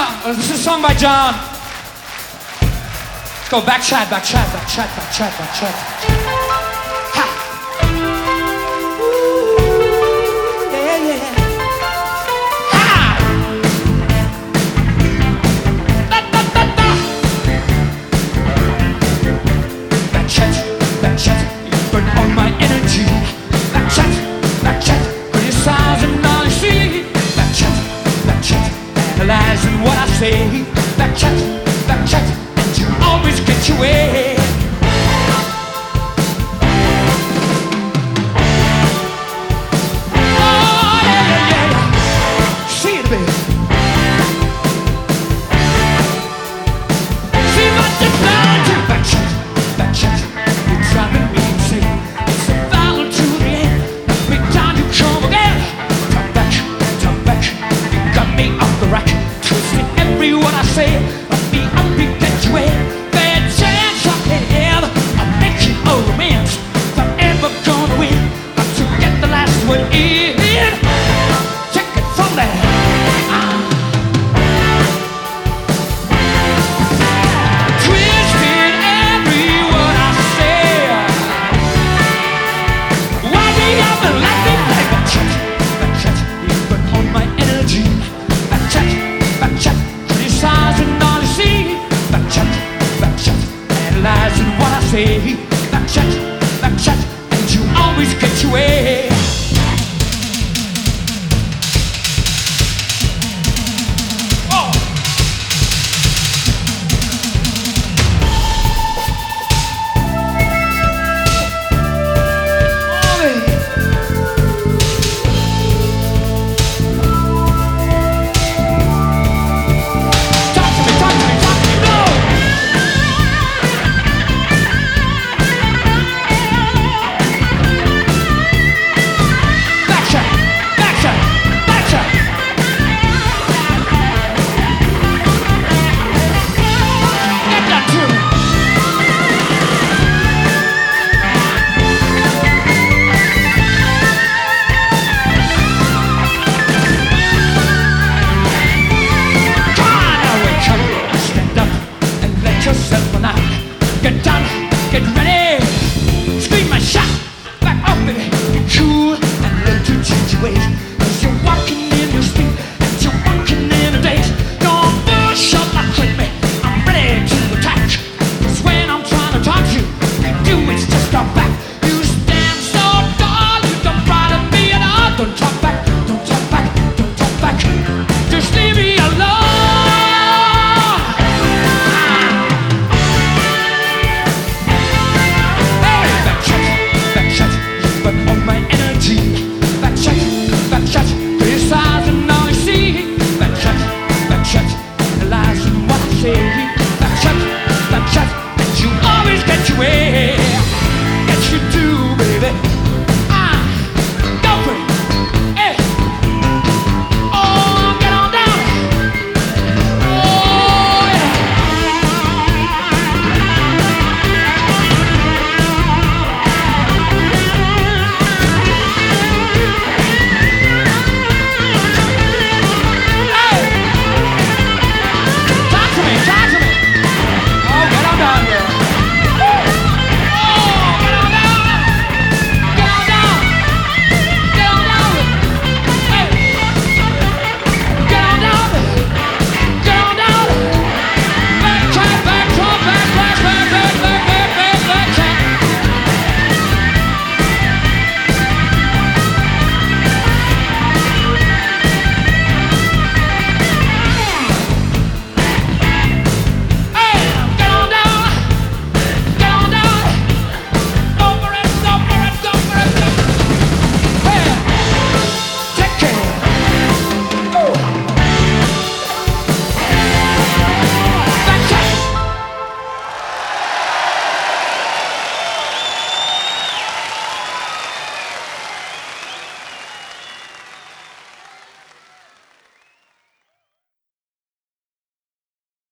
This is a song by John. Let's go back chat, back chat, back chat, back chat, back chat. Ha. Ooh, yeah, yeah. Ha. Da, da, da, da. Back chat, you burn all my energy. Back chat, criticizing all you see. Back chat, analyzing what I say. Back chat, and you always get your way. Oh, yeah, yeah, yeah. See it, baby. See what you've done to back chat, you're driving me insane. It's a battle to the end. Every time you come again. Turn back, you got me off the rack. Twisting every word I say. Let me up, you get your way. Bad chance I had. I'll make you all romance. If I'm ever gonna win, got to get the last word in. Take it from there. Twisting every word I say. Why do you have to let me play? Back chat, you burn all my energy. Back chat, criticizing all you see. Back chat, analyzing what I say.